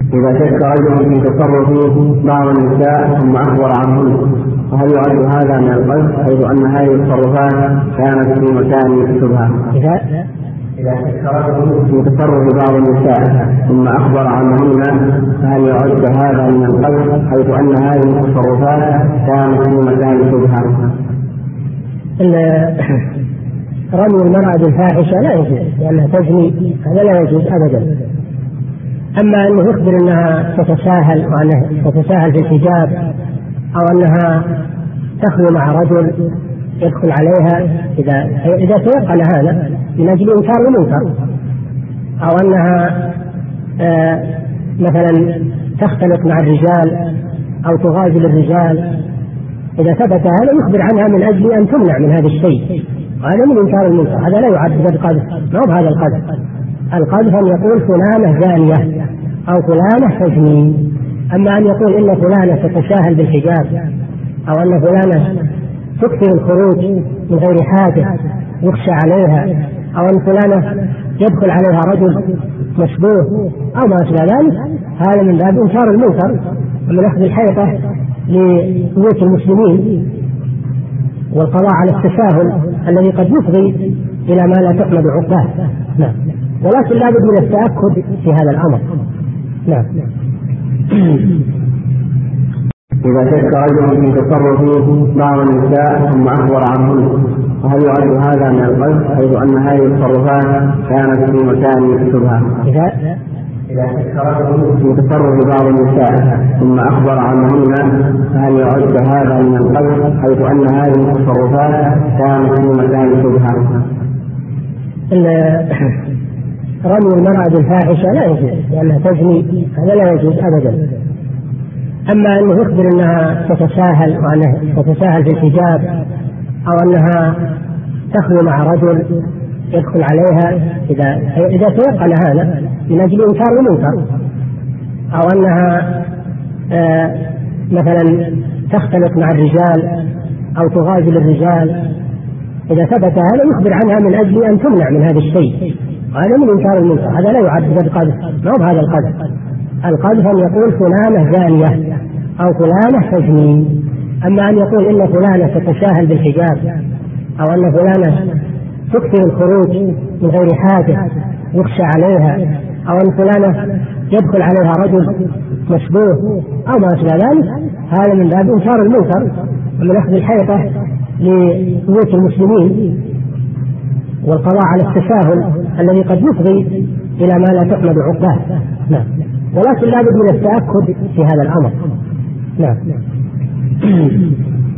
إذا شك رجل في تصرف بعض النساء ثم أخبر عنهن، وهل يعد هذا من القذف حيث أن هذه التصرفات كانت في مكان شبهة؟ إذا شك رجل في تصرف بعض النساء ثم أخبر عنهن، فهل يعد هذا من القذف حيث أن هذه التصرفات كانت في مكان شبهة؟ رمي المرأة بالفاحشة لا يجوز، لأنها تزني، هذا لا يجوز أبدا. أما أنه يخبر أنها تتساهل، وأنها تتساهل في الحجاب، أو أنها تخلو مع رجل يدخل عليها إذا تيقن هذا من أجل إنكار المنكر، أو أنها مثلا تختلط مع الرجال أو تغازل الرجال، إذا ثبت هذا يخبر عنها من أجل أن تمنع من هذا الشيء، وهذا من إنكار المنكر، هذا لا يعد بالقذف، ما هو هذا القذف. القذف أن يقول فلانة زانية أو فلانة تزني. أما أن يقول إن فلانة تتساهل بالحجاب، أو أن فلانة تكثر الخروج من غير حاجة يخشى عليها، أو أن فلانة يدخل عليها رجل مشبوه أو ما أشبه ذلك، هذا من باب إنكار المنكر ومن أخذ الحيطة لبيوت المسلمين والقضاء على التساهل الذي قد يفضي إلى ما لا تحمد عقباه. نعم. ولكن لا بد من التأكد في هذا الأمر. نعم. إذا شك رجل في تصرف بعض النساء ثم أخبر عنهن، وهل يعد هذا من القذف حيث أن هذه التصرفات كانت في مكان شبهة؟ إذا شك رجل في تصرف بعض النساء ثم أخبر عنهن، فهل يعد هذا من القذف حيث أن هذه التصرفات كانت في مكان شبهة؟ رمي المرأة بالفاحشة لا يجوز، لأنها تزني، هذا لا يجوز أبدا. أما أنه يخبر أنها تتساهل، وأنها تتساهل في الحجاب، أو أنها تخلو مع رجل يدخل عليها إذا تيقن هذا من أجل إنكار المنكر، أو أنها مثلا تختلط مع الرجال أو تغازل الرجال، إذا ثبت هذا يخبر عنها من أجل أن تمنع من هذا الشيء، هذا من إنكار المنكر، هذا لا يعد بالقذف، ما هو هذا القذف. القذف أن يقول فلانة زانية أو فلانة تزني. أما أن يقول إن فلانة تتساهل بالحجاب، أو أن فلانة تكثر الخروج من غير حاجة يخشى عليها، أو أن فلانة يدخل عليها رجل مشبوه أو ما أشبه ذلك، هذا من باب إنكار المنكر ومن أخذ الحيطة لبيوت المسلمين والقضاء على التساهل الذي قد يفضي إلى ما لا تحمد عقباه. نعم. ولكن لا بد من التأكد في هذا الأمر. نعم.